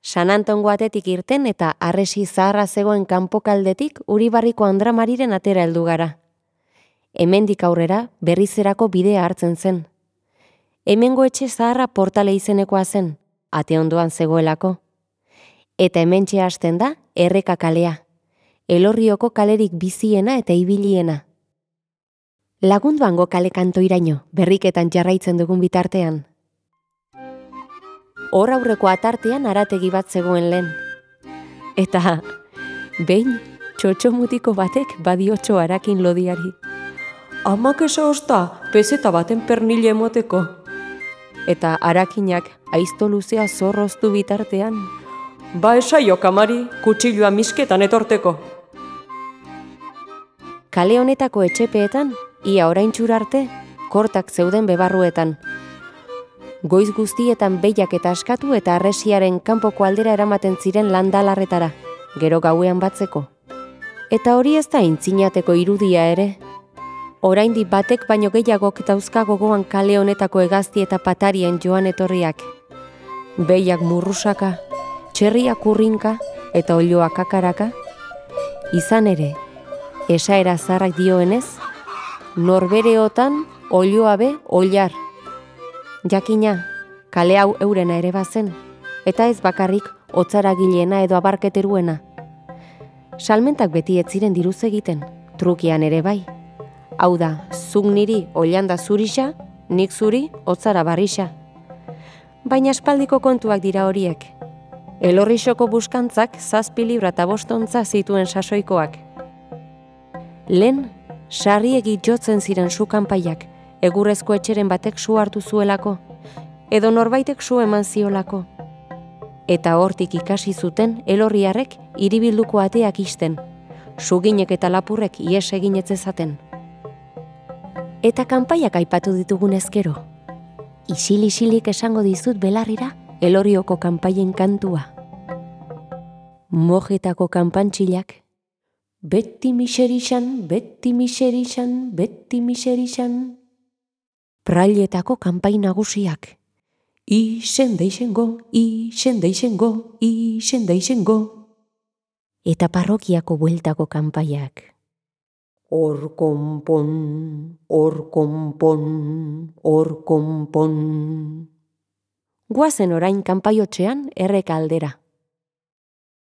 San Antongo atetik irten eta Arresi zaharra zegoen kanpokaldetik Uribarriko Andramariren atera heldu gara. Hemendik aurrera berrizerako bidea hartzen zen. Hemengo etxe zaharra Portale izenekoa zen, ate ondoan zegoelako. Eta hementxe hasten da Erreka kalea, Elorrioko kalerik biziena eta ibiliena. Lagunduango kale kantoiraino, berriketan jarraitzen dugun bitartean. Hor aurreko atartean arategi bat zegoen lehen. Eta behin txotxomutiko batek badiotxo harakin lodiari. Amak esa osta, peseta baten pernile emoteko. Eta harakinak aizto luzea zorroztu bitartean. Ba esaio kamari, kutsilua misketan etorteko. Kale honetako etxepeetan, ia oraintxura arte, kortak zeuden bebarruetan. Goiz guztietan behiak eta askatu eta Arresiaren kanpoko aldera eramaten ziren landalarretara, gero gauean batzeko. Eta hori ez da intzinateko irudia ere. Oraindik batek baino gehiagok dauzka gogoan kale honetako hegazti eta patarien joan etorriak. Behiak murrusaka, txerriak urrinka eta oiloak kakaraka. Izan ere, esaera zaharrak dioenez, norbereotan oiloa be oilar. Jakina, kale hau eurena ere bazen, eta ez bakarrik hotzaragilena edo abarketeruena. Salmentak beti ez ziren diruz egiten, trukian ere bai. Hau da, zuk niri oilanda zurixa, nik zuri hotzara barrixa. Baina aspaldiko kontuak dira horiek. Elorrixoko buskantzak 7 libra eta 5 ontza zituen sasoikoak. Lehen, sarriegi jotzen ziren su kanpaiak, egurrezko etxeren batek su hartu zuelako, edo norbaitek su eman ziolako. Eta hortik ikasi zuten elorriarrek hiribilduko ateak isten, suginek eta lapurrek ies egin ez zezaten. Eta kanpaiak aipatu ditugun ezkero. Isil-isilik esango dizut belarrira Elorrioko kanpaien kantua. Mojetako kanpantxilak, beti miserixan, beti miserixan, beti miserixan. Prailetako kanpai nagusiak, ixen deixengo, ixen deixengo, ixen deixengo. Eta parrokiako bueltako kanpaiak. Hor konpon, hor konpon, hor konpon. Guazen orain kanpaiotxean Erreka aldera.